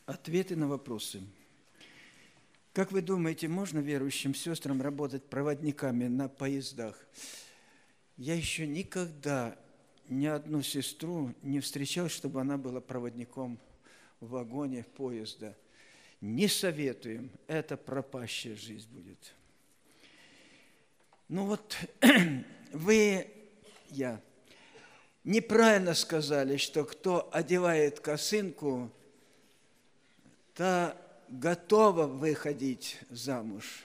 Ответы на вопросы. Как вы думаете, можно верующим сестрам работать проводниками на поездах? Я еще никогда ни одну сестру не встречал, чтобы она была проводником в вагоне поезда. Не советуем, это пропащая жизнь будет. Ну вот, я неправильно сказали, что кто одевает косынку, та готова выходить замуж.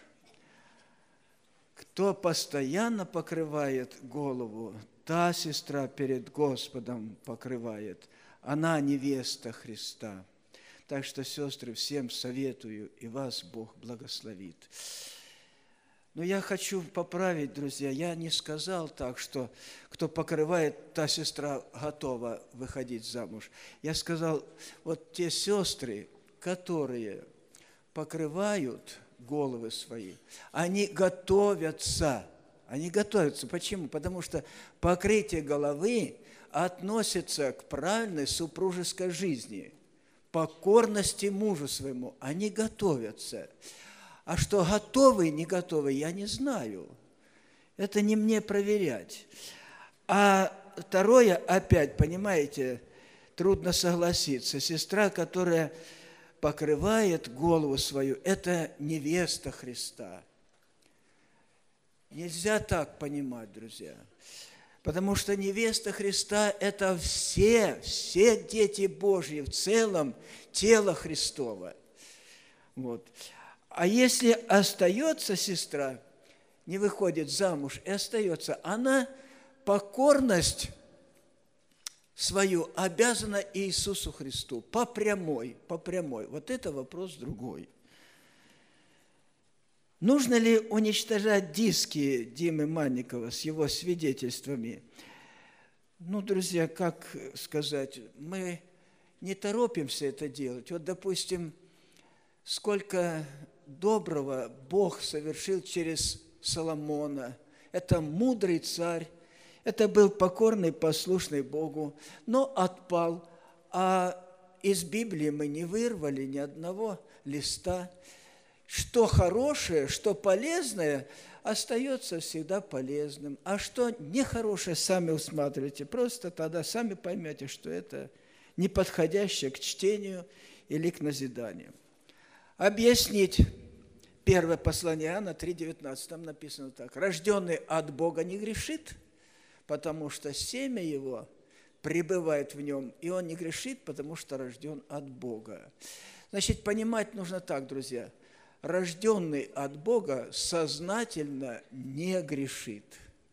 Кто постоянно покрывает голову, та сестра перед Господом покрывает. Она невеста Христа. Так что, сестры, всем советую, и вас Бог благословит. Но я хочу поправить, друзья, я не сказал так, что кто покрывает, та сестра готова выходить замуж. Я сказал, вот те сестры, которые покрывают головы свои, они готовятся. Они готовятся. Почему? Потому что покрытие головы относится к правильной супружеской жизни, покорности мужу своему. Они готовятся. А что готовы, не готовы, я не знаю. Это не мне проверять. А второе, опять, понимаете, трудно согласиться. Сестра, которая покрывает голову свою, это невеста Христа. Нельзя так понимать, друзья. Потому что невеста Христа – это все дети Божьи, в целом тело Христово. Вот. А если остается сестра, не выходит замуж и остается, она покорность свою обязана Иисусу Христу по прямой. Вот это вопрос другой. Нужно ли уничтожать диски Димы Манникова с его свидетельствами? Ну, друзья, как сказать, мы не торопимся это делать. Вот, допустим, сколько доброго Бог совершил через Соломона. Это мудрый царь. Это был покорный, послушный Богу, но отпал. А из Библии мы не вырвали ни одного листа. Что хорошее, что полезное, остается всегда полезным. А что нехорошее, сами усматривайте. Просто тогда сами поймете, что это неподходящее к чтению или к назиданию. Объяснить. Первое послание Иоанна 3,19. Там написано так. «Рожденный от Бога не грешит, потому что семя его пребывает в нем, и он не грешит, потому что рожден от Бога». Значит, понимать нужно так, друзья. Рожденный от Бога сознательно не грешит.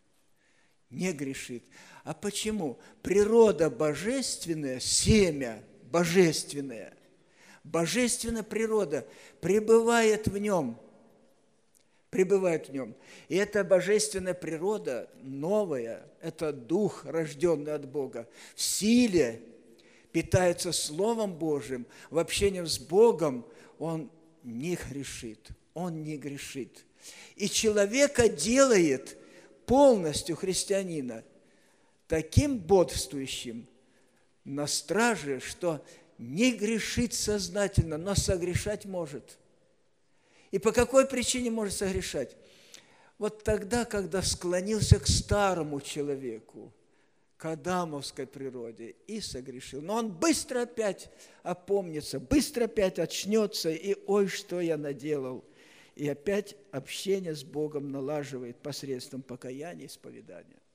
Не грешит. А почему? Природа божественная, семя божественное, божественная природа пребывает в нем. Пребывает в нем. И эта божественная природа новая, это дух, рожденный от Бога, в силе питается Словом Божьим, в общении с Богом он не грешит. Он не грешит. И человека делает полностью христианина таким бодрствующим на страже, что не грешит сознательно, но согрешать может. И по какой причине может согрешать? Вот тогда, когда склонился к старому человеку, к адамовской природе, и согрешил. Но он быстро опять опомнится, быстро опять очнется, и ой, что я наделал. И опять общение с Богом налаживает посредством покаяния и исповедания.